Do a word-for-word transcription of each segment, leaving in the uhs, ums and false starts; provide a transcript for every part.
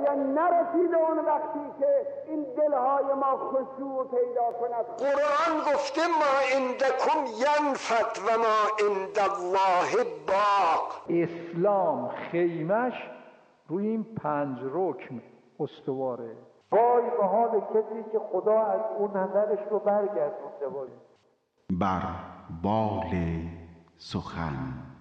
باید نرسیده اون وقتی که این دلهای ما خشوع پیدا کند. قرآن گفته ما عندکم ینفد و ما عند الله باق. اسلام خیمش روی این پنج رکن استواره. وای به حال کسی که خدا از اون نظرش رو برگردونده باشه. بر بال سخن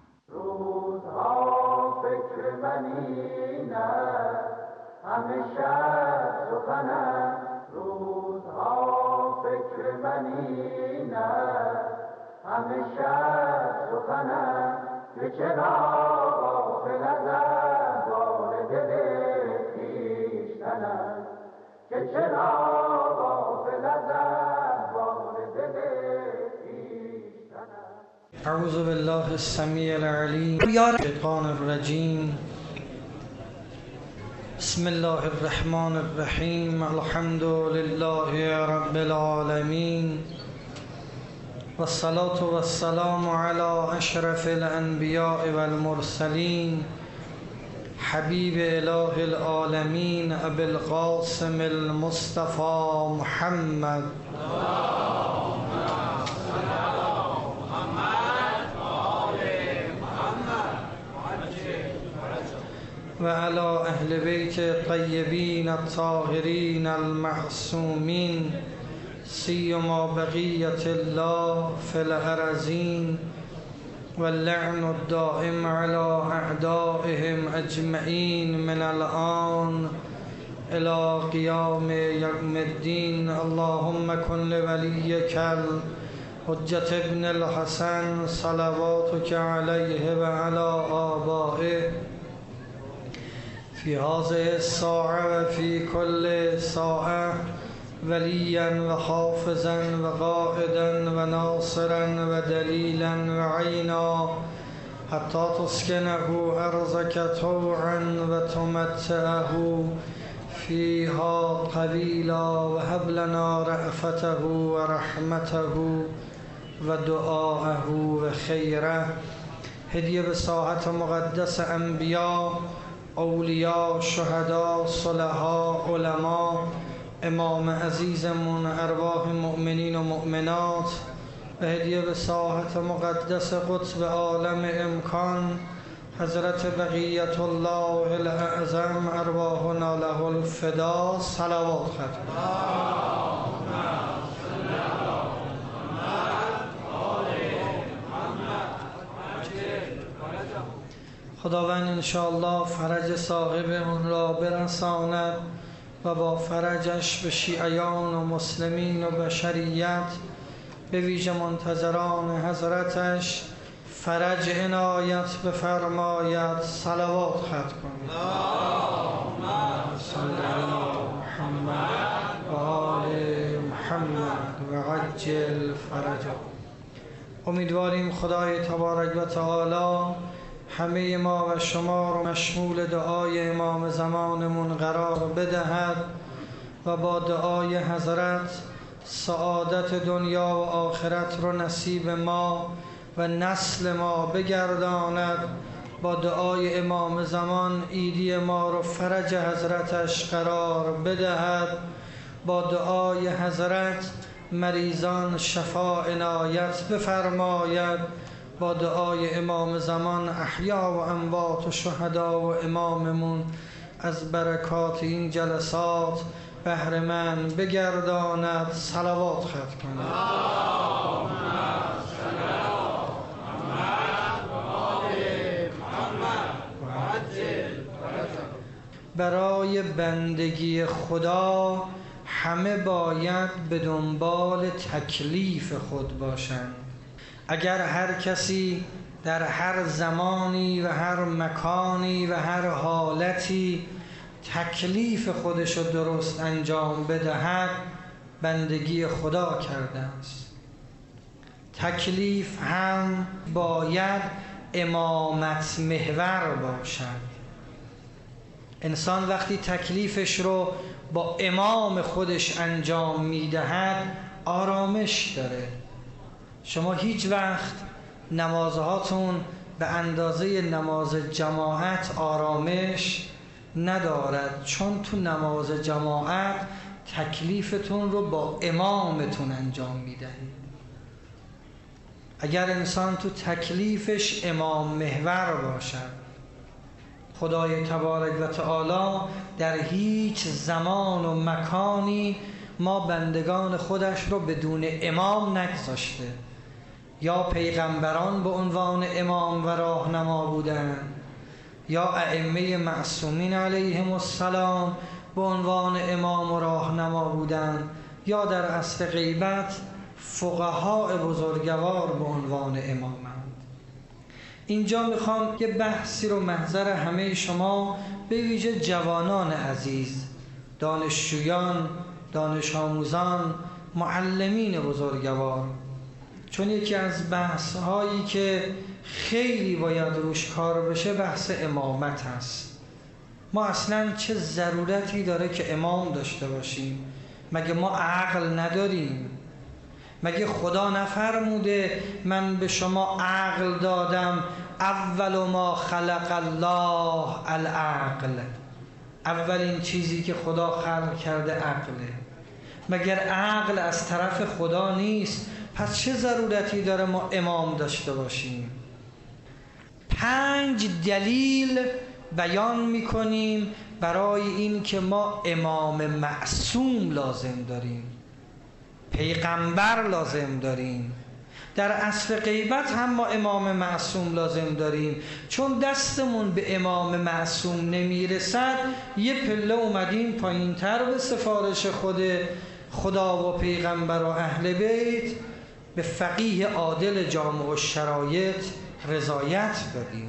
روزها فکر منی نه همه شب سخنم. روزها فکر منی نه همه شب سخنم. که چرا غافل از احوال دل خویشتنم. که چرا غافل از احوال دل خویشتنم. اعوذ بالله السمیع العلیم من الشیطان الرجیم. بسم الله الرحمن الرحیم. الحمد لله رب العالمین والصلاة والسلام علی اشرف الانبیاء والمرسلین حبیب اله العالمین ابی القاسم المصطفى محمد و علی اهل بیت الطیبین الطاهرین المعصومین سیما بقیة الله فی الارضین واللعن الدائم على اعدائهم اجمعین من الآن الى قیام یوم الدین. اللهم کن لولیک حجة ابن الحسن صلواتك علیه و علی آبائه فی هذه الساعة و فی کل ساعة ولیا و حافظا و قائدا و ناصرا و دلیلا و عینا حتی تسکنه ارضک طوعا و تمتعه فیها قلیلا و هب لنا رأفته و رحمته و دعاءه و خیره. هدیه به ساحت مقدس انبیا، اولیاء، شهدا، صلحا، علما، امام عزیزمون، ارواح مؤمنین و مؤمنات، و هدیه به ساحت مقدس قطب عالم امکان حضرت بقیت الله الاعظم ارواحنا له الفدا. صلوات ختم. خداوند انشاءالله فرج صاحب اون را برساند و با فرجش به شیعیان و مسلمین و بشریت به ویژه منتظران حضرتش فرج عنایت بفرماید. صلوات ختم کنید. اللهم صل علی محمد و آل محمد و عجل فرجه. امیدواریم خدای تبارک و تعالی همه ما و شما رو مشمول دعای امام زمانمون قرار بدهد و با دعای حضرت سعادت دنیا و آخرت رو نصیب ما و نسل ما بگرداند. با دعای امام زمان عیدی ما رو فرج حضرتش قرار بدهد. با دعای حضرت مریضان شفا عنایت بفرماید. با دعای امام زمان احیا و اموات و شهدا و اماممون از برکات این جلسات بهره مند بگرداند. صلوات ختم کنید. برای بندگی خدا همه باید به دنبال تکلیف خود باشند. اگر هر کسی در هر زمانی و هر مکانی و هر حالتی تکلیف خودشو درست انجام بدهد بندگی خدا کرده است. تکلیف هم باید امامت محور باشد. انسان وقتی تکلیفش رو با امام خودش انجام میدهد آرامش داره. شما هیچ وقت نمازهاتون به اندازه نماز جماعت آرامش ندارد، چون تو نماز جماعت تکلیفتون رو با امامتون انجام میدهید. اگر انسان تو تکلیفش امام محور باشد، خدای تبارک و تعالی در هیچ زمان و مکانی ما بندگان خودش رو بدون امام نگذاشته. یا پیغمبران به عنوان امام و راهنما بودند، یا ائمه معصومین علیهم السلام به عنوان امام و راهنما بودند، یا در عصر غیبت فقهای بزرگوار به عنوان امامند. اینجا میخوام یه بحثی رو محضر همه شما به ویژه جوانان عزیز، دانشجویان، دانش آموزان، معلمین بزرگوار، چون یکی از بحث هایی که خیلی باید روش کار بشه بحث امامت هست. ما اصلا چه ضرورتی داره که امام داشته باشیم؟ مگه ما عقل نداریم؟ مگه خدا نفرموده من به شما عقل دادم؟ اول ما خلق الله العقل، اولین چیزی که خدا خلق کرده عقله. مگر عقل از طرف خدا نیست؟ پس چه ضرورتی داره ما امام داشته باشیم؟ پنج دلیل بیان میکنیم برای این که ما امام معصوم لازم داریم، پیغمبر لازم داریم. در عصر غیبت هم ما امام معصوم لازم داریم، چون دستمون به امام معصوم نمیرسد یه پله اومدیم پایین تر به سفارش خود خدا و پیغمبر و اهل بیت به فقیه عادل جامع الشرایط رضایت دادیم.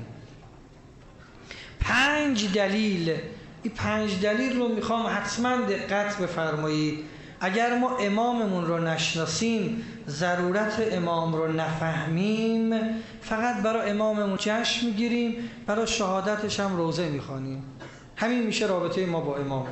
پنج دلیل، این پنج دلیل رو میخوام حتما دقت بفرمایید. اگر ما اماممون رو نشناسیم، ضرورت امام رو نفهمیم، فقط برای اماممون جشن میگیریم، برای شهادتش هم روزه میخوانیم. همین میشه رابطه ما با امام.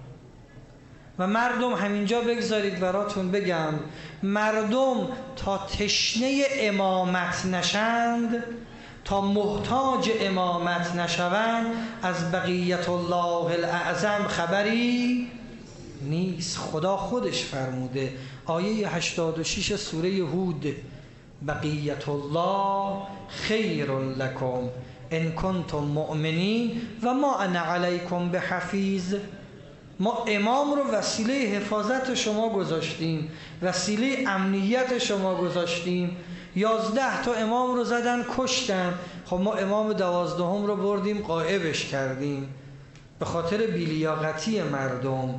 و مردم همینجا بگذارید براتون بگم، مردم تا تشنه امامت نشند، تا محتاج امامت نشوند، از بقیت الله الاعظم خبری نیست. خدا خودش فرموده، آیه هشتاد و شش سوره هود، بقیت الله خیر لکم ان کنتم مؤمنین و ما انا علیکم بحفیظ. ما امام رو وسیله حفاظت شما گذاشتیم، وسیله امنیت شما گذاشتیم. یازده تا امام رو زدن کشتن، خب ما امام دوازدهم رو بردیم غایبش کردیم به خاطر بی‌لیاقتی مردم.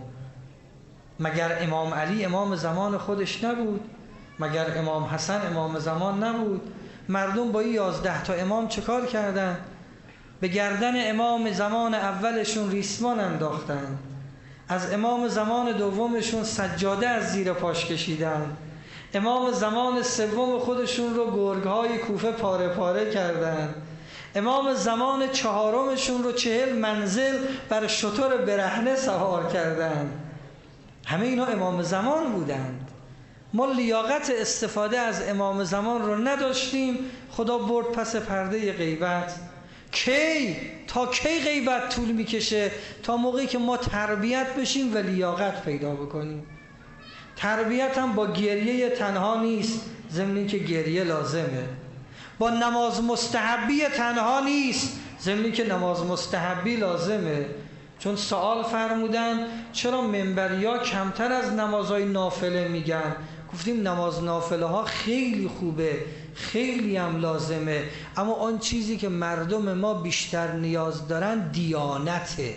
مگر امام علی امام زمان خودش نبود؟ مگر امام حسن امام زمان نبود؟ مردم با این یازده تا امام چه کار کردن؟ به گردن امام زمان اولشون ریسمان انداختن، از امام زمان دومشون سجاده از زیر پاش کشیدن، امام زمان سوم خودشون رو گرگ‌های کوفه پاره پاره کردن، امام زمان چهارمشون رو چهل منزل بر شتر برهنه سوار کردن. همه اینا امام زمان بودند. ما لیاقت استفاده از امام زمان رو نداشتیم، خدا برد پس پرده غیبت. کی؟ تا کی غیبت طول میکشه؟ تا موقعی که ما تربیت بشیم و لیاقت پیدا بکنیم. تربیت هم با گریه تنها نیست، ضمن که گریه لازمه. با نماز مستحبی تنها نیست، ضمن که نماز مستحبی لازمه. چون سوال فرمودن چرا منبریا کمتر از نمازهای نافله میگن؟ گفتیم نماز نافله ها خیلی خوبه، خیلی هم لازمه، اما آن چیزی که مردم ما بیشتر نیاز دارن دیانته.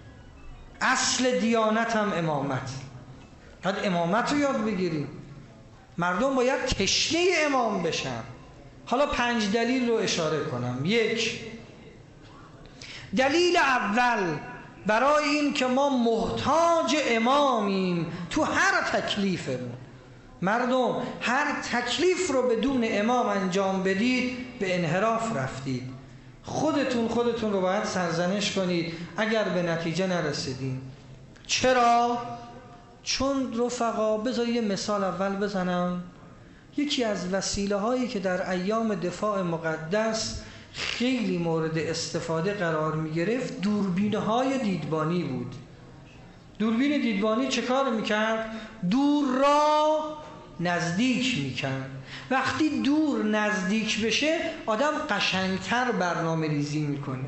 اصل دیانت هم امامت. باید امامت رو یاد بگیریم. مردم باید تشنه امام بشن. حالا پنج دلیل رو اشاره کنم. یک، دلیل اول برای این که ما محتاج امامیم تو هر تکلیفمون. مردم هر تکلیف رو بدون امام انجام بدید به انحراف رفتید. خودتون خودتون رو باید سرزنش کنید اگر به نتیجه نرسیدین. چرا؟ چون رفقا، بذار یه مثال اول بزنم. یکی از وسیله هایی که در ایام دفاع مقدس خیلی مورد استفاده قرار می گرفت دوربین‌های دیدبانی بود. دوربین دیدبانی چه کار میکرد؟ دور را نزدیک میکرد. وقتی دور نزدیک بشه آدم قشنگتر برنامه ریزی میکنه.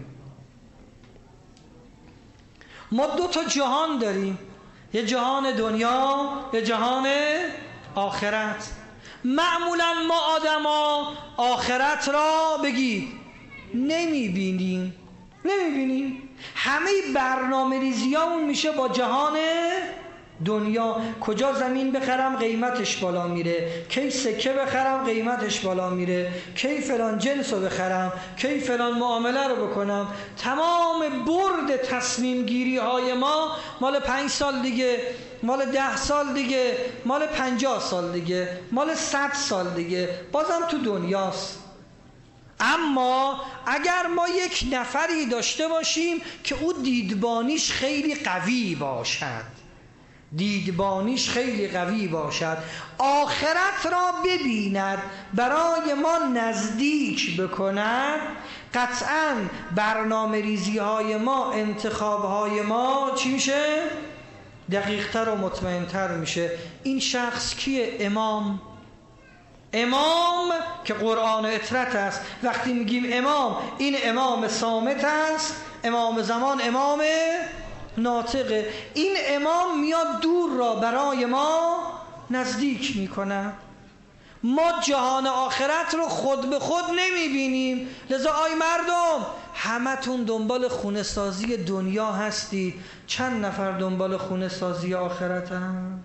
ما دو تا جهان داریم، یه جهان دنیا، یه جهان آخرت. معمولا ما آدما آخرت را بگید نمیبینیم نمیبینیم همه برنامه ریزیامون میشه با جهان دنیا. کجا زمین بخرم قیمتش بالا میره، کی سکه بخرم قیمتش بالا میره، کی فلان جنس رو بخرم، کی فلان معامله رو بکنم. تمام برد تصمیم گیری های ما مال پنج سال دیگه، مال ده سال دیگه، مال پنجاه سال دیگه، مال صد سال دیگه، بازم تو دنیاست. اما اگر ما یک نفری داشته باشیم که او دیدبانیش خیلی قوی باشد، دیدبانیش خیلی قوی باشد، آخرت را ببیند، برای ما نزدیک بکند، قطعاً برنامه ریزی های ما، انتخاب های ما چی میشه؟ دقیق‌تر و مطمئن‌تر میشه. این شخص کیه؟ امام. امام که قرآن و اطرت است. وقتی میگیم امام، این امام صامت است، امام زمان امام ناطقه. این امام میاد دور را برای ما نزدیک میکنه. ما جهان آخرت رو خود به خود نمیبینیم. لذا آی مردم، همتون دنبال خونه سازی دنیا هستید، چند نفر دنبال خونه سازی آخرت هم؟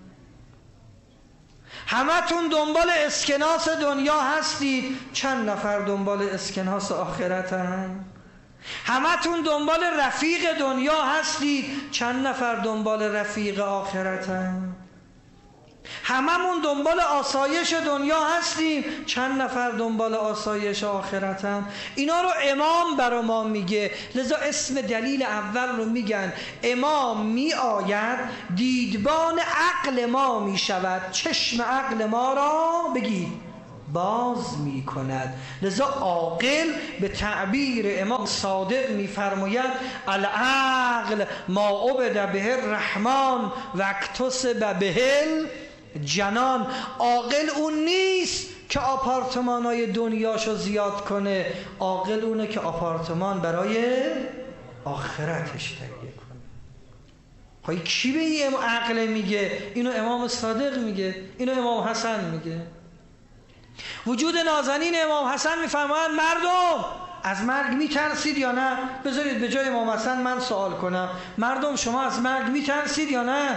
همتون دنبال اسکناس دنیا هستید، چند نفر دنبال اسکناس آخرت هم؟ همتون دنبال رفیق دنیا هستید، چند نفر دنبال رفیق آخرت هم؟ هممون دنبال آسایش دنیا هستیم، چند نفر دنبال آسایش آخرت هم؟ اینا رو امام برا ما میگه. لذا اسم دلیل اول رو میگن امام می آید، دیدبان عقل ما میشود، چشم عقل ما را بگید باز می کند. لذا عاقل به تعبیر امام صادق می فرماید العقل ما عبد به الرحمن و اکتسب به الجنان. عاقل اون نیست که آپارتمانای دنیاشو زیاد کنه، عاقل اونه که آپارتمان برای آخرتش تهیه کنه. خواهی کی به این عقل میگه؟ اینو امام صادق میگه، اینو امام حسن میگه. وجود نازنین امام حسن میفرمایند مردم از مرگ میترسید یا نه؟ بذارید به جای امام حسن من سوال کنم، مردم شما از مرگ میترسید یا نه؟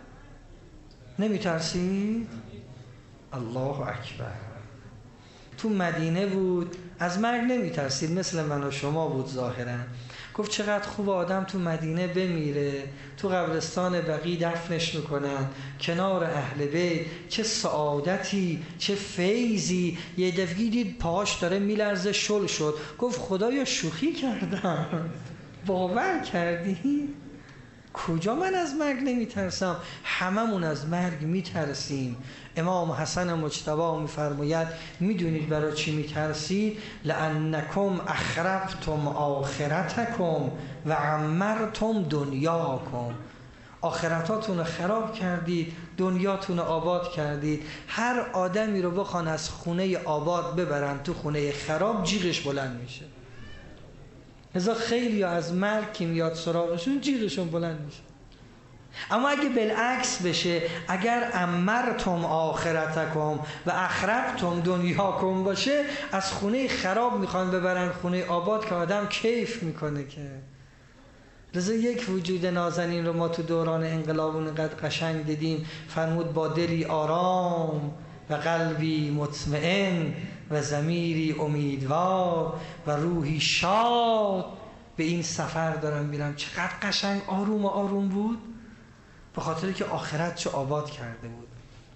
نمیترسید؟ الله اکبر. تو مدینه بود، از مرگ نمیترسید، مثل من و شما بود ظاهرا. گفت چقدر خوب آدم تو مدینه بمیره، تو قبرستان بقیع دفنش میکنن کنار اهل بیت، چه سعادتی، چه فیضی. یه دفعه دید پاهاش داره میلرزه، شل شد. گفت خدایا شوخی کردم، باور کردی؟ کجا من از مرگ نمیترسم؟ هممون از مرگ میترسیم. امام حسن مجتبی میفرماید میدونید برای چی میترسید؟ لانکم اخربتم آخرتکم و عمرتم دنیاکم. آخرتاتون رو خراب کردید، دنیاتون رو آباد کردید. هر آدمی رو بخوان از خونه آباد ببرن تو خونه خراب، جیغش بلند میشه. لذا خیلی از مرگ که میاد سراغشون جیغشون بلند میشه. اما اگه بالعکس بشه، اگر امرتم آخرتکم و اخربتم دنیاکم باشه، از خونه خراب میخوان ببرن خونه آباد که آدم کیف میکنه. که لذا یک وجود نازنین رو ما تو دوران انقلاب اونقدر قشنگ دیدیم. فرمود با دلی آرام و قلبی مطمئن و ضمیری امیدوار و روحی شاد به این سفر دارم میرم. چقدر قشنگ آروم و آروم بود، به خاطر که آخرت چه آباد کرده بود.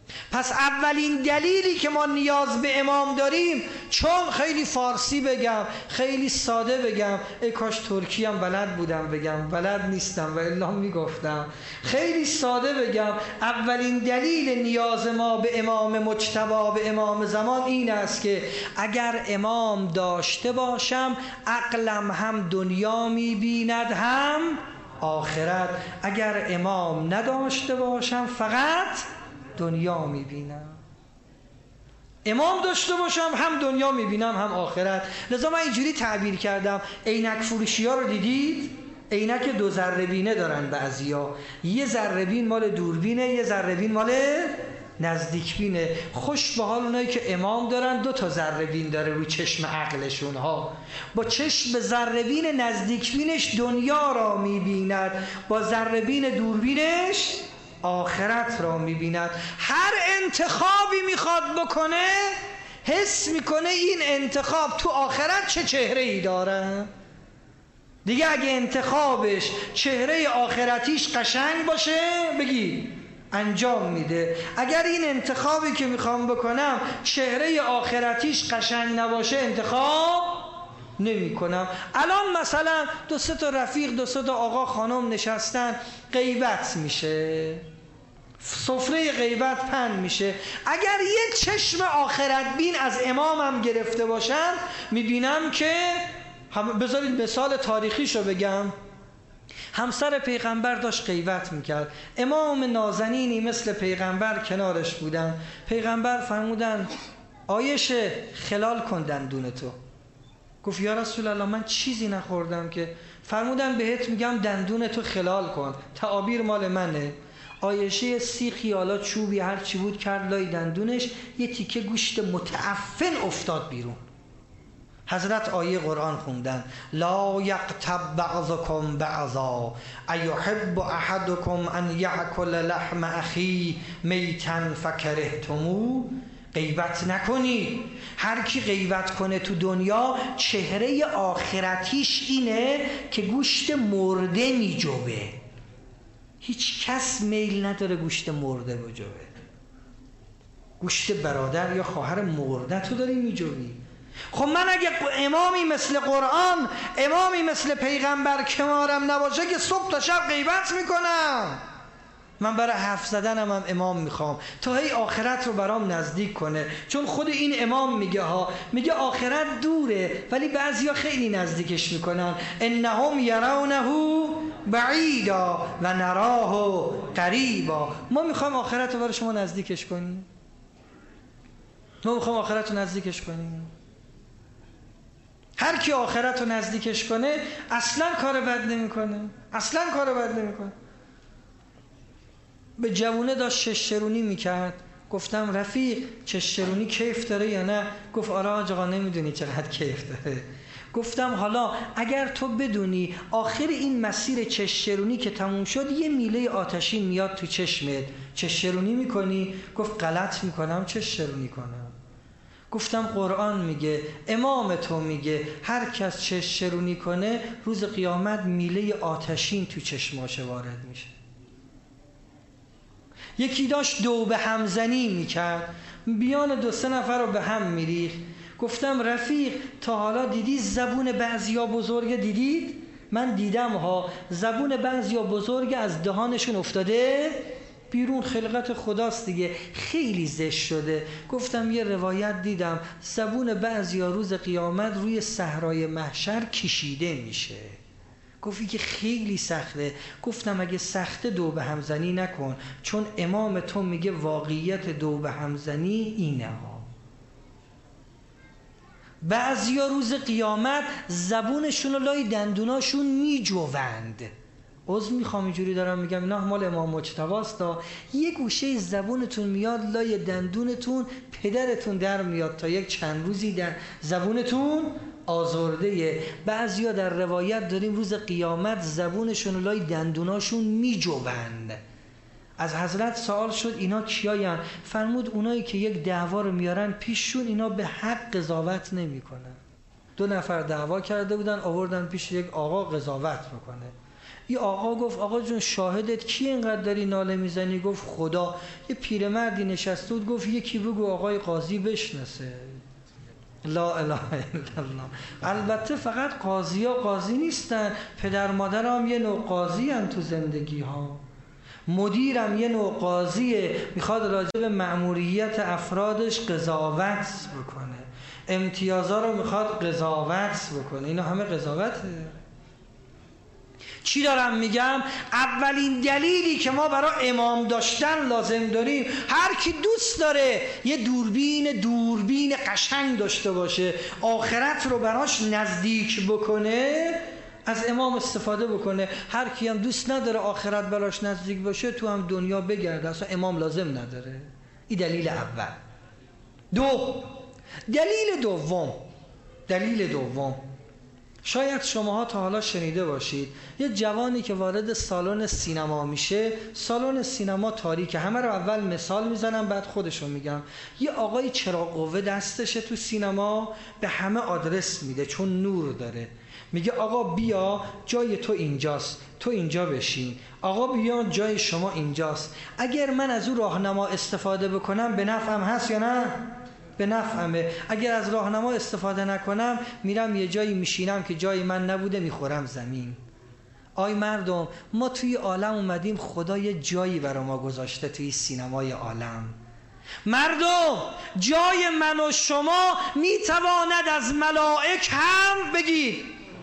پس اولین دلیلی که ما نیاز به امام داریم، چون خیلی فارسی بگم، خیلی ساده بگم، ای کاش ترکی هم بلد بودم بگم، بلد نیستم و الا میگفتم، خیلی ساده بگم، اولین دلیل نیاز ما به امام مجتبی، به امام زمان این است که اگر امام داشته باشم عقلم هم دنیا میبیند هم آخرت، اگر امام نداشته باشم فقط دنیا میبینم. امام داشته باشم هم دنیا میبینم هم آخرت. لذا من اینجوری تعبیر کردم، عینک فروشی ها رو دیدید؟ عینک دو ذره بینه دارن بعضیا، یه ذره بین مال دوربینه، یه ذره بین مال نزدیک بینه. خوش به حال اونایی که امام دارن دو تا ذره بین داره روی چشم عقلشون ها. با چشم ذره بین نزدیک بینش دنیا را میبیند، با ذره بین دوربینش آخرت را میبیند. هر انتخابی میخواد بکنه حس میکنه این انتخاب تو آخرت چه چهره ای داره. دیگه اگه انتخابش چهره آخرتیش قشنگ باشه بگی انجام میده، اگر این انتخابی که میخوام بکنم چهره آخرتیش قشنگ نباشه انتخاب نمی کنم. الان مثلا دو سه تا رفیق، دو سه تا آقا خانم نشستن، غیبت میشه، سفره غیبت پهن میشه. اگر یه چشم آخرت بین از امامم گرفته باشم میبینم که هم، بذارید مثال تاریخیشو بگم، همسر پیغمبر داشت غیبت میکرد، امام نازنینی مثل پیغمبر کنارش بودن. پیغمبر فرمودن عایشه خلال کن دندون تو. گفت یا رسول الله من چیزی نخوردم که. فرمودن بهت میگم دندون تو خلال کن، تعابیر مال منه. عایشه سی خیالا چوبی هر چی بود کرد لای دندونش، یه تیکه گوشت متعفن افتاد بیرون. حضرت آیه قرآن خوندن لا یغتب بعضکم بعضا ایحب احدکم ان یأکل لحم اخی میتا فکرهتموه. غیبت نکنی. هر کی غیبت کنه تو دنیا چهره آخرتیش اینه که گوشت مرده میجوبه. هیچ کس میل نداره گوشت مرده بجوبه. گوشت برادر یا خواهر مرده تو داری میجوبی. خب من اگه امامی مثل قرآن، امامی مثل پیغمبر کنارم نباشه که صبح تا شب غیبت میکنم. من برای حرف زدنم هم امام میخوام تا هی آخرت رو برام نزدیک کنه، چون خود این امام میگه ها، میگه آخرت دوره ولی بعضیا خیلی نزدیکش میکنن. انهم یرونه بعیدا و نراه قریبا. ما میخوایم آخرت رو برای شما نزدیکش کنیم، ما میخوایم آخرت رو نزدیکش کنیم. هر کی آخرت رو نزدیکش کنه اصلا کار بد نمیکنه، اصلا کار بد نمیکنه. به جوونه داشت چشترونی میکرد، گفتم رفیق چشترونی کیف داره یا نه؟ گفت آره آقا نمیدونی چقدر کیف داره. گفتم حالا اگر تو بدونی آخر این مسیر چشترونی که تموم شد یه میله آتشین میاد تو چشمت، چشترونی میکنی؟ گفت غلط میکنم چشترونی کنم. گفتم قرآن میگه، امام تو میگه هر کس چشترونی کنه روز قیامت میله آتشین تو چشماش وارد میشه. یکی داشت دو به همزنی میکرد، بیان دو سه نفر رو به هم میریخت. گفتم رفیق تا حالا دیدی زبون بعضیا بزرگ دیدید؟ من دیدم ها، زبون بعضیا بزرگ از دهانشون افتاده بیرون، خلقت خداست دیگه، خیلی زشت شده. گفتم یه روایت دیدم زبون بعضیا روز قیامت روی صحرای محشر کشیده میشه. گفتی که خیلی سخته. گفتم اگه سخته دو به همزنی نکن، چون امام تو میگه واقعیت دو به همزنی اینه ها. بعضیا روز قیامت زبونشون رو لای دندوناشون میجوند. عذر میخوام اینجوری دارم میگم، اینا مال امام مجتباست ها. یه گوشه زبونتون میاد لای دندونتون، پدرتون در میاد تا یک چند روزی در زبونتون آزرده. بعضیا در روایت داریم روز قیامت زبونشون لای دندوناشون میجوبند. از حضرت سوال شد اینا کیاین؟ فرمود اونایی که یک دعوا رو میارن پیششون، اینا به حق قضاوت نمیکنن. دو نفر دعوا کرده بودن، آوردن پیش یک آقا قضاوت میکنه. یه آقا گفت آقا جون شاهدت کی اینقدر داری ناله میزنی؟ گفت خدا. یه پیرمردی نشسته بود گفت یکی بگو آقای قاضی بشناسه. لا اله الا الله. البته فقط قاضی ها قاضی نیستن، پدر مادرم یه نوع قاضی هن تو زندگی ها، مدیرم یه نوع قاضیه، میخواد راجع به مأموریت افرادش قضاوت بکنه، امتیازا رو میخواد قضاوت بکنه. اینا همه قضاوته. چی دارم میگم؟ اولین دلیلی که ما برای امام داشتن لازم داریم، هر کی دوست داره یه دوربین دوربین قشنگ داشته باشه، آخرت رو براش نزدیک بکنه، از امام استفاده بکنه. هر کی هم دوست نداره آخرت براش نزدیک باشه، تو هم دنیا بگرده، اصلا امام لازم نداره. این دلیل اول. دو، دلیل دوم دلیل دوم شاید شماها تا حالا شنیده باشید یه جوانی که وارد سالن سینما میشه، سالن سینما تاریکه، همه رو اول مثال میزنم بعد خودشو میگم. یه آقای چراغ قوه دستشه تو سینما، به همه آدرس میده چون نور داره، میگه آقا بیا جای تو اینجاست، تو اینجا بشین، آقا بیا جای شما اینجاست. اگر من از اون راهنما استفاده بکنم به نفعم هست یا نه؟ به نفعمه. اگر از راهنما استفاده نکنم میرم یه جایی میشینم که جای من نبوده، میخورم زمین. آی مردم، ما توی عالم اومدیم، خدا یه جایی برای ما گذاشته توی سینمای عالم. مردم، جای من و شما میتواند از ملائک هم بگید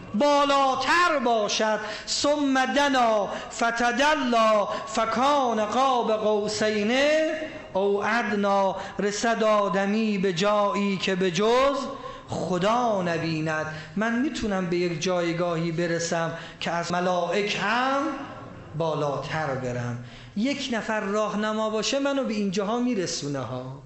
بالاتر باشد. ثم دنا فتدلا فکان قاب قوسین او ادنا. رسد آدمی به جایی که به جز خدا نبیند. من میتونم به یک جایگاهی برسم که از ملائک هم بالاتر برم. یک نفر راهنما باشه منو به اینجاها میرسونه ها.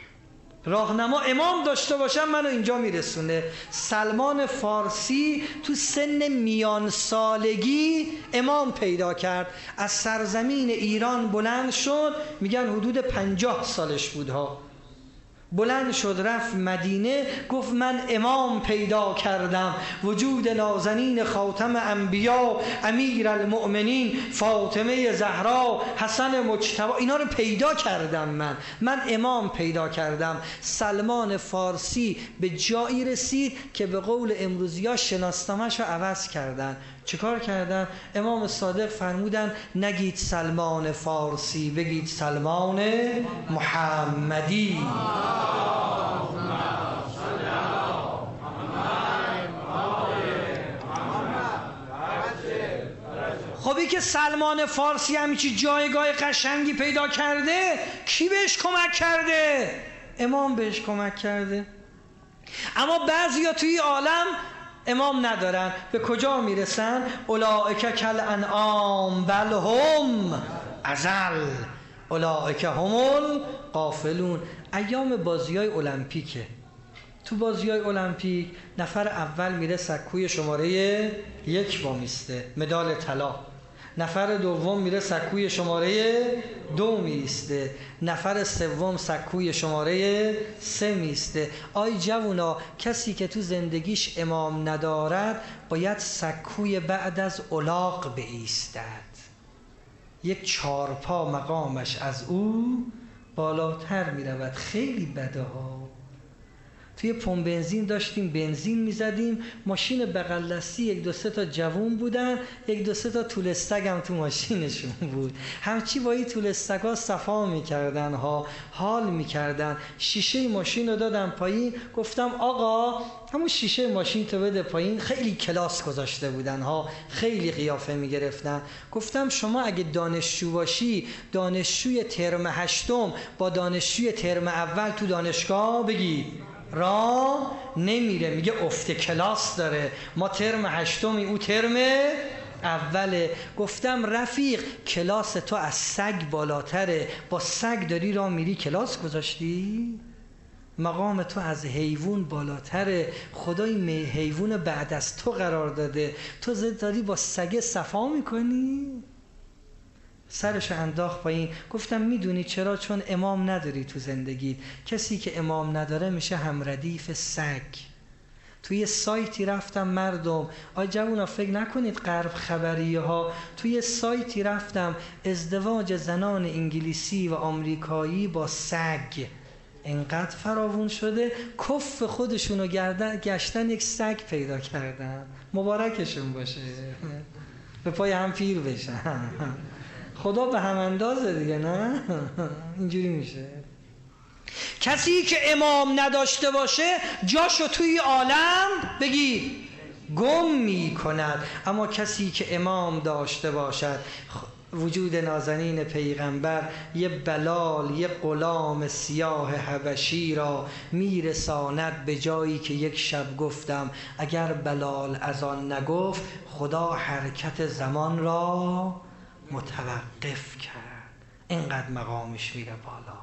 راهنما امام داشته باشم منو اینجا میرسونه. سلمان فارسی تو سن میان سالگی امام پیدا کرد، از سرزمین ایران بلند شد، میگن حدود پنجاه سالش بود ها، بلند شد رفت مدینه، گفت من امام پیدا کردم، وجود نازنین خاتم انبیا، امیر المؤمنین، فاطمه زهرا، حسن مجتبی، اینا رو پیدا کردم، من من امام پیدا کردم. سلمان فارسی به جایی رسید که به قول امروزی‌ها شناسنامه‌اش رو عوض کردن. چیکار کردن؟ امام صادق فرمودن نگید سلمان فارسی، بگید سلمان محمدی. خبی که سلمان فارسی همیچی جایگاه قشنگی پیدا کرده، کی بهش کمک کرده؟ امام بهش کمک کرده. اما بعضیا توی عالم امام ندارن، به کجا میرسن؟ اولئک کالانعام بل هم اضل اولئک هم الغافلون. ایام بازی‌های المپیکه، تو بازی‌های المپیک نفر اول میره سکوی شماره یک وامیسته، مدال طلا. نفر دوم میره سکوی شماره دو میسته، نفر سوم سکوی شماره سه میسته. آی جوونا، کسی که تو زندگیش امام ندارد باید سکوی بعد از الاغ بایستد. یک چارپا مقامش از او بالاتر میرود. خیلی بده ها. توی پمپ بنزین داشتیم بنزین میزدیم، ماشین بغل دستی یک دو سه تا جوون بودن، یک دو سه تا طولستگ هم تو ماشینشون بود. همچی با این طولستگا صفا میکردن ها، حال میکردن. شیشه ماشین رو دادم پایین، گفتم آقا همون شیشه ماشین تو بده پایین. خیلی کلاس گذاشته بودن ها، خیلی قیافه میگرفتن. گفتم شما اگه دانشجو باشی، دانشجوی ترم هشتم با دانشجوی ترم اول تو دانشگاه بگی را نمیره. میگه افت کلاس داره، ما ترم هشتمی او ترم اوله. گفتم رفیق کلاس تو از سگ بالاتره، با سگ داری را میری کلاس گذاشتی؟ مقام تو از حیوان بالاتره، خدای حیوان بعد از تو قرار داده، تو داری با سگ صفا میکنی؟ سرش انداخت پایین. گفتم میدونی چرا؟ چون امام نداری تو زندگی. کسی که امام نداره میشه هم ردیف سگ. توی سایتی رفتم مردم، آی جوونا فکر نکنید غرب خبریه ها، توی سایتی رفتم ازدواج زنان انگلیسی و آمریکایی با سگ انقدر فراوون شده کف خودشونو گردن گشتن یک سگ پیدا کردن. مبارکشون باشه، به پای هم پیر بشن. خدا به هم اندازه دیگه، نه؟ اینجوری میشه. کسی که امام نداشته باشه جاشو توی عالم بگی گم می کند، اما کسی که امام داشته باشد، وجود نازنین پیغمبر یه بلال، یه غلام سیاه حبشی را میرساند به جایی که یک شب گفتم اگر بلال از آن نگفت خدا حرکت زمان را متوقف کرد. اینقدر مقامش میره بالا،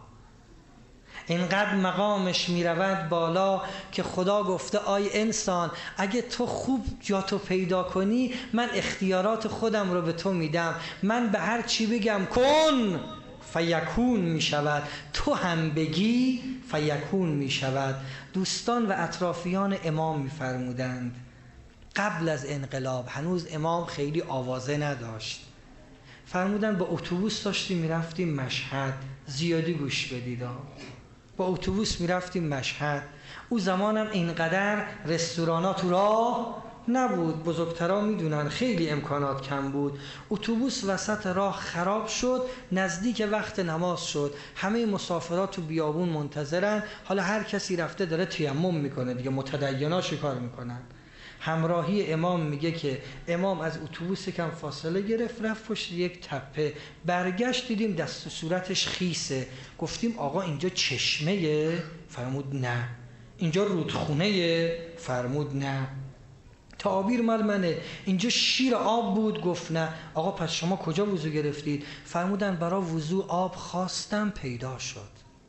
اینقدر مقامش میرود بالا که خدا گفته آی انسان اگه تو خوب جاتو پیدا کنی من اختیارات خودم رو به تو میدم، من به هر چی بگم کن فیکون میشود، تو هم بگی فیکون میشود. دوستان و اطرافیان امام میفرمودند قبل از انقلاب، هنوز امام خیلی آوازه نداشت، فرمودن با اتوبوس داشتیم میرفتیم مشهد، زیادی گوش بدید، با اتوبوس میرفتیم مشهد. او زمانم اینقدر رستورانات تو راه نبود، بزرگترا میدونن خیلی امکانات کم بود. اتوبوس وسط راه خراب شد، نزدیک وقت نماز شد، همه مسافرات تو بیابون منتظرن، حالا هر کسی رفته داره تیمم میکنه دیگه، متدینا شکار میکنن. همراهی امام میگه که امام از اتوبوس کم فاصله گرفت رفت پشت یک تپه، برگشت دیدیم دست و صورتش خیسه، گفتیم آقا اینجا چشمه؟ فرمود نه. اینجا رودخونه؟ فرمود نه. تعابیر مال منه. اینجا شیر آب بود؟ گفت نه. آقا پس شما کجا وضو گرفتید؟ فرمودن برای وضو آب خواستم پیدا شد.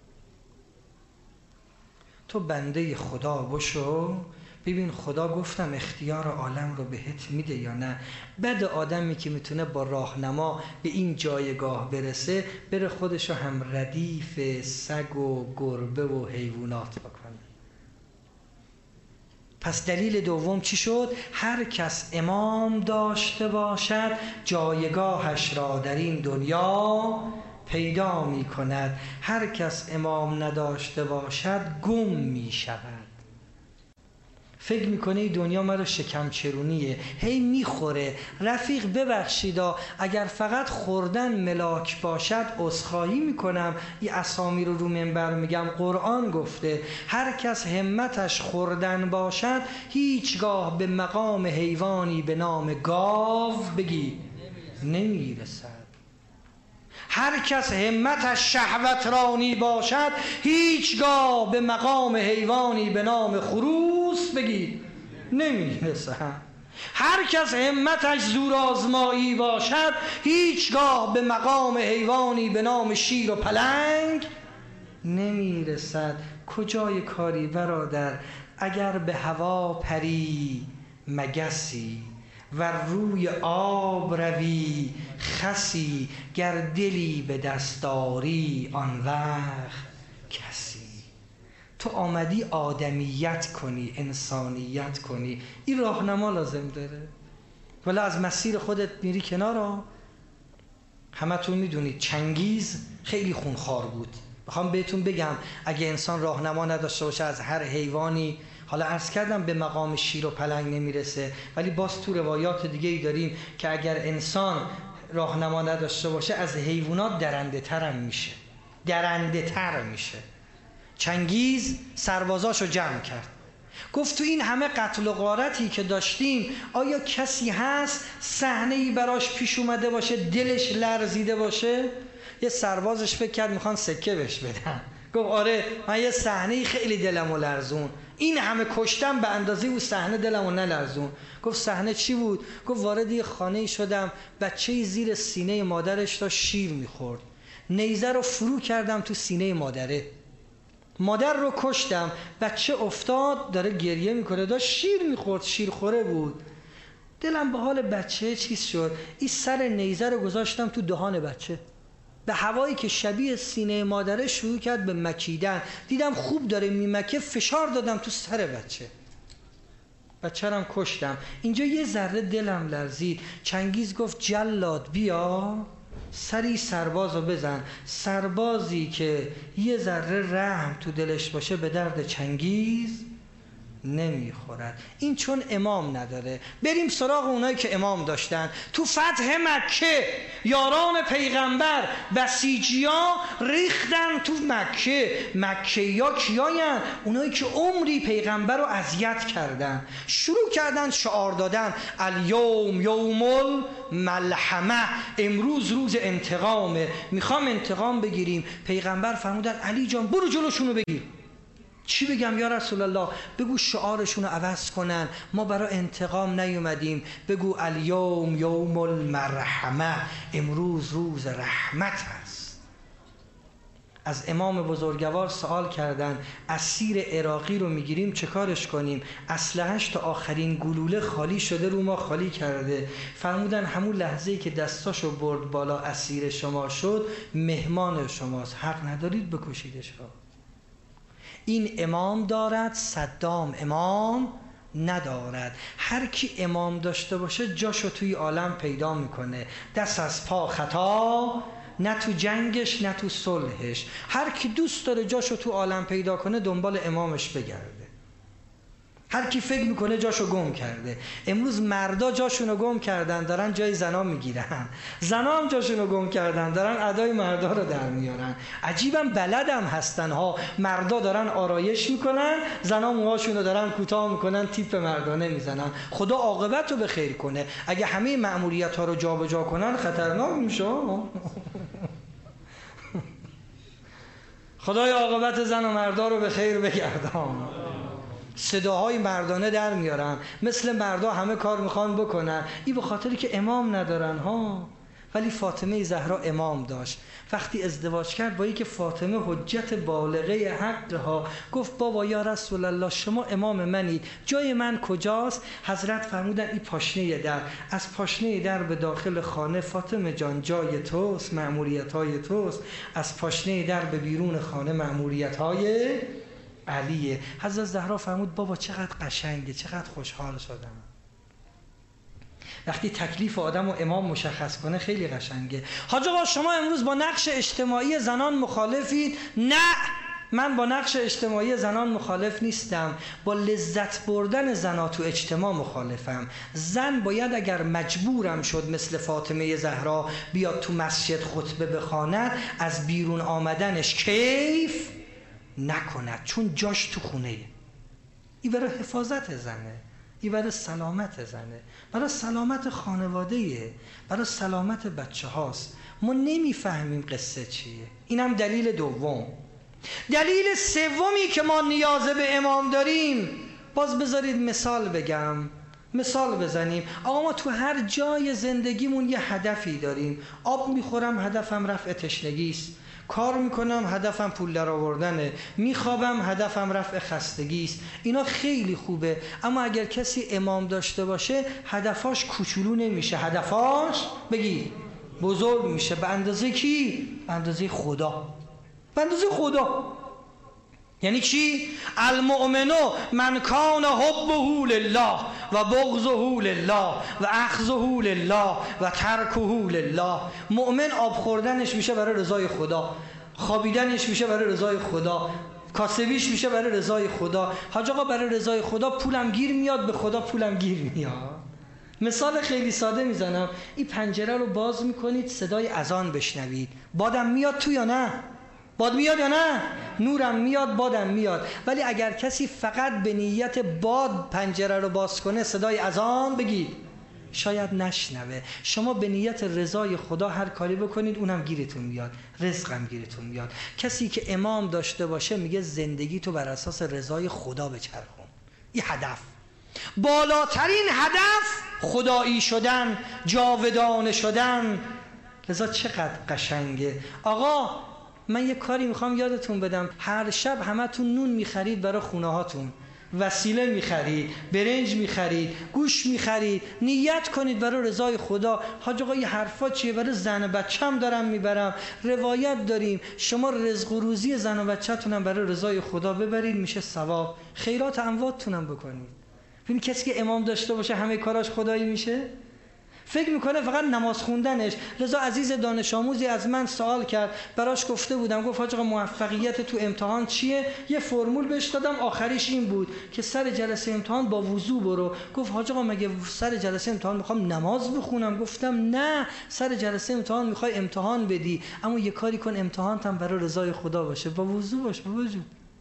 تو بنده خدا باشو، ببین خدا گفتم اختیار عالم رو بهت میده یا نه. بد آدمی که میتونه با راهنما به این جایگاه برسه بره خودشو هم ردیف سگ و گربه و حیوانات بکنه. پس دلیل دوم چی شد؟ هر کس امام داشته باشد جایگاهش را در این دنیا پیدا می کند، هر کس امام نداشته باشد گم می شود. فکر میکنه این دنیا مرا شکم چرونیه، هی میخوره. رفیق ببخشیدا اگر فقط خوردن ملاک باشد عذرخواهی میکنم، این اسامی رو رو منبر میگم، قرآن گفته هر کس همتش خوردن باشد هیچگاه به مقام حیوانی به نام گاو بگی نمیرسد. هر کس همتش شهوت رانی باشد هیچگاه به مقام حیوانی به نام خروس بگید نمیرسد. هر کس همتش زورآزمایی باشد هیچگاه به مقام حیوانی به نام شیر و پلنگ نمیرسد. کجای کاری برادر؟ اگر به هوا پری مگسی و روی آب روی خسی، گر دلی به دستاری آن وقت کسی. تو آمدی آدمیت کنی، انسانیت کنی، این راهنما لازم داره، ولی از مسیر خودت میری کنارا. همتون میدونید چنگیز خیلی خونخوار بود. بخوام بهتون بگم اگه انسان راهنما نداشته باشه از هر حیوانی، حالا عرض کردم به مقام شیر و پلنگ نمیرسه، ولی باز تو روایات دیگه ای داریم که اگر انسان راهنما نداشته باشه از حیوانات درنده تر هم میشه، درنده تر میشه. چنگیز سربازاشو جمع کرد، گفت تو این همه قتل و غارتی که داشتیم آیا کسی هست صحنه‌ای براش پیش اومده باشه دلش لرزیده باشه؟ یه سربازش فکر کرد میخوان سکه بهش بدن، گفت آره من یه صحنه‌ای خیلی دلمو لرزون، این همه کشتم به اندازه اون صحنه دلمو نلرزون. گفت صحنه چی بود؟ گفت وارد یه خانه‌ای شدم، بچه‌ای زیر سینه مادرش داشت شیر میخورد، نیزه رو فرو کردم تو سینه مادره، مادر رو کشتم، بچه افتاد داره گریه میکنه، داشت شیر میخورد، شیر خوره بود. دلم به حال بچه چیز شد، این سر نیزه رو گذاشتم تو دهان بچه، به هوایی که شبیه سینه مادره شروع کرد به مکیدن، دیدم خوب داره میمکه، فشار دادم تو سر بچه. بچه‌رم کشتم. اینجا یه ذره دلم لرزید. چنگیز گفت جلاد بیا سری سربازو بزن. سربازی که یه ذره رحم تو دلش باشه به درد چنگیز نمیخورد. این چون امام نداره. بریم سراغ اونایی که امام داشتن. تو فتح مکه یاران پیغمبر بسیجیا ریختن تو مکه. مکه یا کیاین؟ اونایی که عمری پیغمبر رو اذیت کردن. شروع کردن شعار دادن الیوم یوم الملحمه، امروز روز انتقامه، میخوام انتقام بگیریم. پیغمبر فرمودن علی جان برو جلوشونو بگیر. چی بگم یا رسول الله؟ بگو شعارشون رو عوض کنن، ما برای انتقام نیومدیم. بگو الیوم یوم المرحمه، امروز روز رحمت است. از امام بزرگوار سوال کردن اسیر عراقی رو میگیریم چه کارش کنیم؟ اسلحه‌اش تا آخرین گلوله خالی شده، رو ما خالی کرده. فرمودن همون لحظه‌ای که دستاشو برد بالا اسیر شما شد، مهمان شماست، حق ندارید بکشیدش ها. این امام دارد، صدام امام ندارد. هر کی امام داشته باشه جاشو توی عالم پیدا میکنه. دست از پا خطا، نه تو جنگش نه تو صلحش. هر کی دوست داره جاشو تو عالم پیدا کنه دنبال امامش بگرده. هر کی فکر میکنه جاشو گم کرده. امروز مردا جاشونو گم کردن دارن جای زنا میگیرن، زنا هم جاشونو گم کردن دارن ادای مردا رو در میارن. عجیبا بلدم هستن ها. مردا دارن آرایش میکنن، زنا موهاشونو دارن کوتاه میکنن، تیپ مردانه میزنن. خدا عاقبت رو به خیر کنه. اگه همه مأموریت ها رو جابجا کنن خطرناک میشه. خدای عاقبت زن و مردا رو به خیر بگردان. صداهای مردانه در میارن، مثل مردا همه کار میخوان بکنن. این به خاطری که امام ندارن ها. ولی فاطمه زهرا امام داشت. وقتی ازدواج کرد با اینکه فاطمه حجت بالغه حق ها، گفت بابا یا رسول الله شما امام منید، جای من کجاست؟ حضرت فرمودن این پاشنه در. از پاشنه در به داخل خانه فاطمه جان جای توست، مأموریت های توست. از پاشنه در به بیرون خانه مأموریت های علیه. حضرت زهرا فرمود بابا چقدر قشنگه، چقدر خوشحال شدم. وقتی تکلیف آدم و امام مشخص کنه خیلی قشنگه. حاج آقا شما امروز با نقش اجتماعی زنان مخالفید؟ نه، من با نقش اجتماعی زنان مخالف نیستم، با لذت بردن زنا تو اجتماع مخالفم. زن باید اگر مجبورم شد مثل فاطمه زهرا بیاد تو مسجد خطبه بخواند، از بیرون آمدنش کیف نکند، چون جاش تو خونه. این برای حفاظت زنه، این برای سلامت زنه، برای سلامت خانواده، برای سلامت بچه هاست. ما نمیفهمیم قصه چیه. اینم دلیل دوم. دلیل سومی که ما نیاز به امام داریم، باز بذارید مثال بگم، مثال بزنیم. آقا ما تو هر جای زندگیمون یه هدفی داریم. آب میخورم هدفم رفع تشنگیست، کار میکنم هدفم پول در آوردنه، میخوابم هدفم رفع خستگیست. اینا خیلی خوبه، اما اگر کسی امام داشته باشه هدفاش کوچولو نمیشه، هدفاش بگی بزرگ میشه. به اندازه کی؟ به اندازه خدا. به اندازه خدا. یعنی چی؟ المؤمنو من کان حبه لله و بغضه لله و اخذه لله و ترکه لله. مؤمن آب خوردنش میشه برای رضای خدا، خوابیدنش میشه برای رضای خدا، کاسبیش میشه برای رضای خدا. حاج آقا برای رضای خدا پولم گیر میاد، به خدا پولم گیر میاد. مثال خیلی ساده میزنم. این پنجره رو باز میکنید صدای اذان بشنوید، بادم میاد تو یا نه؟ باد میاد یا نه؟ نورم میاد، بادم میاد. ولی اگر کسی فقط به نیت باد پنجره رو باز کنه، صدای اذان بگید شاید نشنوه. شما به نیت رضای خدا هر کاری بکنید اونم گیرتون میاد، رزقم گیرتون میاد. کسی که امام داشته باشه میگه زندگی تو بر اساس رضای خدا بچرخون. این هدف، بالاترین هدف خدایی شدن، جاودانه شدن. لذا چقدر قشنگه. آقا من یه کاری میخوام یادتون بدم، هر شب همتون نون میخرید برای خونه هاتون، وسیله میخرید، برنج میخرید، گوش میخرید، نیت کنید برای رضای خدا. حاج آقا این حرفا چیه؟ برای زن و بچه‌م دارم میبرم. روایت داریم شما رزق و روزی زن و بچه‌تونم برای رضای خدا ببرید، میشه ثواب. خیرات امواتتونم بکنید. ببین کسی که امام داشته باشه همه کاراش خدایی میشه؟ فکر میکنه فقط نماز خوندنش. لذا عزیز دانش آموزی از من سوال کرد، براش گفته بودم، گفت حاج آقا موفقیت تو امتحان چیه؟ یه فرمول بهش دادم، آخریش این بود که سر جلسه امتحان با وضو برو. گفت حاج آقا مگه سر جلسه امتحان میخوام نماز بخونم؟ گفتم نه، سر جلسه امتحان میخوای امتحان بدی، اما یه کاری کن امتحانت هم برای رضای خدا باشه، با وضو باش. با وضو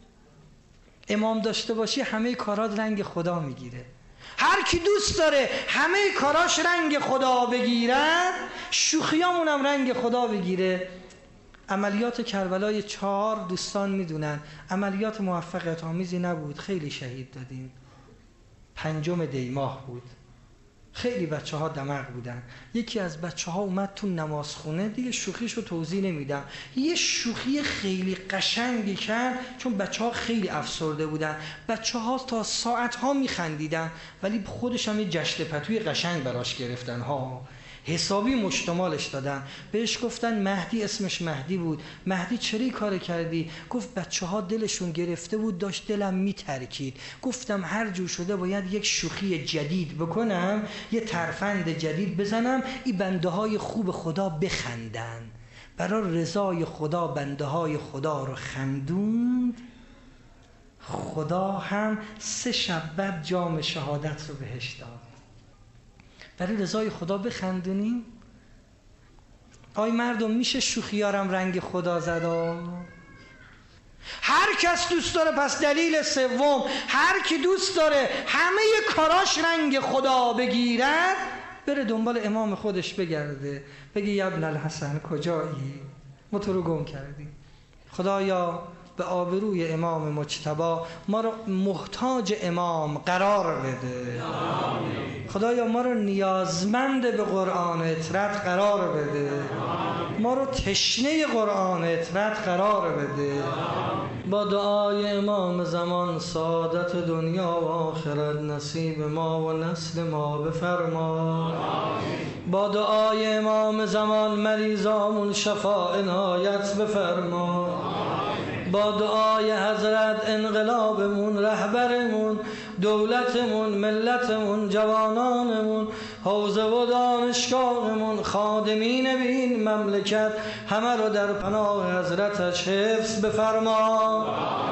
امام داشته باشی همه کارات رنگ خدا میگیره. هر کی دوست داره همه کاراش رنگ خدا بگیرن، شوخیامون هم رنگ خدا بگیره. عملیات کربلای چهار دوستان میدونن عملیات موفقیت آمیزی نبود، خیلی شهید دادیم. پنجم دی ماه بود، خیلی بچه ها دماغ بودن. یکی از بچه ها اومد تو نمازخونه، دیگه شوخیشو توضیح نمیدم، یه شوخی خیلی قشنگی کرد، چون بچه ها خیلی افسرده بودن. بچه ها تا ساعت ها میخندیدن، ولی خودش هم یه جشن پتوی قشنگ براش گرفتن ها، حسابی مشتمالش دادن. بهش گفتن مهدی، اسمش مهدی بود، مهدی چرا کار کردی؟ گفت بچه ها دلشون گرفته بود، داشت دلم میترکید. گفتم هر جور شده باید یک شوخی جدید بکنم، یه ترفند جدید بزنم، این بنده های خوب خدا بخندن. برای رضای خدا بنده های خدا رو خندوند، خدا هم سه شب بعد جام شهادت رو بهش داد. برای رضای خدا بخندونیم. آی مردم میشه شوخیارم رنگ خدا زدا؟ هر کس دوست داره، پس دلیل سوم، هر کی دوست داره همه کاراش رنگ خدا بگیرد، بره دنبال امام خودش بگرده، بگه یا ابن الحسن کجایی؟ ما تو رو گم کردی. خدایا به آبروی امام مجتبی ما رو محتاج امام قرار بده. خدایا ما رو نیازمند به قرآن اطرت قرار بده. ما رو تشنه قرآن اطرت قرار بده. با دعای امام زمان سعادت دنیا و آخرت نصیب ما و نسل ما بفرما. با دعای امام زمان مریضامون شفا عنایت بفرما. با دعای حضرت انقلابمون، رهبرمون، دولتمون، ملتمون، جوانانمون، حوزه و دانشگاهمون، خادمین به این مملکت، همه رو در پناه حضرتش حفظ بفرما.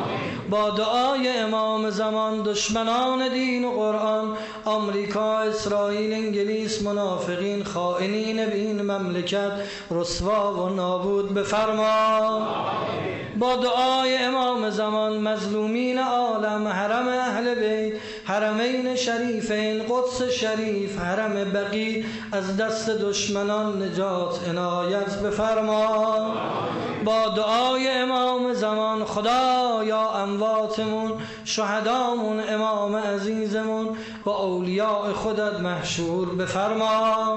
با دعای امام زمان دشمنان دین و قرآن، آمریکا، اسرائیل، انگلیس، منافقین، خائنین به این مملکت رسوا و نابود بفرما. با دعای امام زمان مظلومین عالم، حرم اهل بیت، حرمین شریفین، قدس شریف، حرم بقیع، از دست دشمنان نجات عنایت بفرما. با دعای امام زمان خدایا امواتمون، شهدامون، امام عزیزمون با اولیاء خودت محشور بفرما.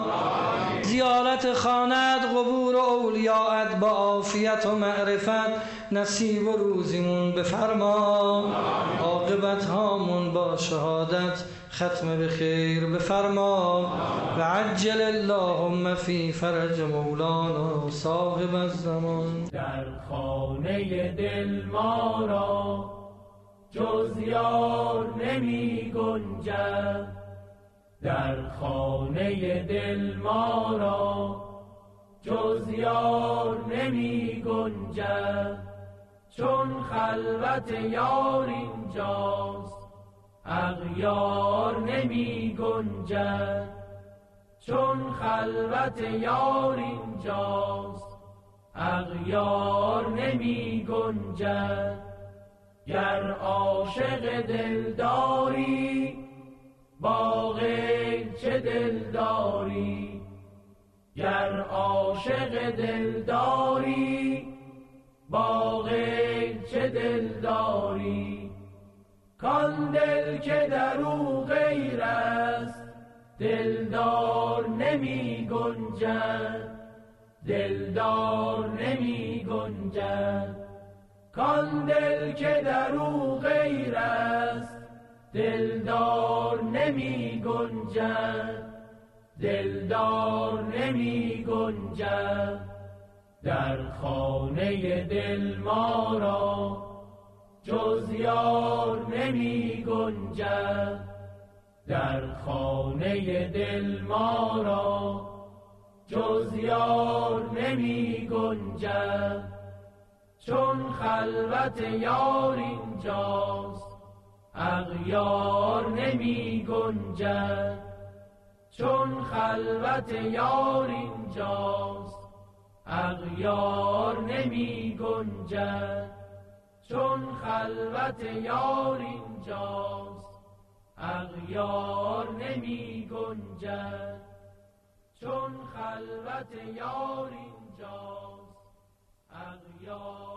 زیارت خانت، قبور اولیاءت با عافیت و معرفت نصیب و روزیمون بفرما. عاقبت هامون با شهادت ختم به خیر بفرما. و عجل اللهم فی فرج مولانا صاحب الزمان. در خانه دل ما را جز یار نمی گنجد، در خانه دل ما را جز یار نمی گنجد. چون خلوت یار اینجاست اغیار نمی گنجد. چون خلوت یار اینجاست اغیار نمی گنجد. گر عاشق دلداری با غیر چه دلداری، گر عاشق دلداری با غیر چه دلداری. کان دل که در او غیر است دلدار نمی گنجد، دلدار نمی گنجد. کان دل که در او غیر است دلدار نمی گنجد، دلدار نمی گنجد. در خانه دل ما را جز یار نمی گنجد، در خانه دل ما را جز یار نمی گنجد، چون خلوت یار اینجاست اغیار نمی گنجد، چون خلوت یار اینجاست اغیار نمی گنجد، چون خلوت یار اینجاست اغیار نمی گنجد، چون خلوت یار اینجاست اغیار